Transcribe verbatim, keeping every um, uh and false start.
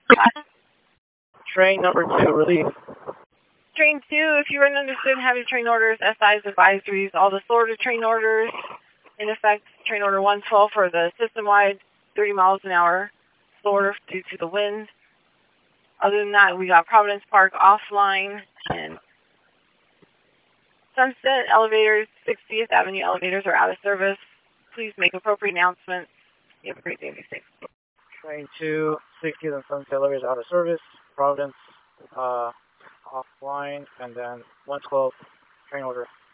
Train number two, release. Train two, if you run understood heavy train orders, S Is, advisories, all the Florida train orders, in effect, train order one twelve for the system-wide, thirty miles an hour, Florida due to the wind. Other than that, we got Providence Park offline, and Sunset elevators, sixtieth Avenue elevators are out of service. Please make appropriate announcements. You have a great day. Be safe. Train two, sixtieth and Sunset elevators out of service. Providence uh, offline, and then one twelve train order.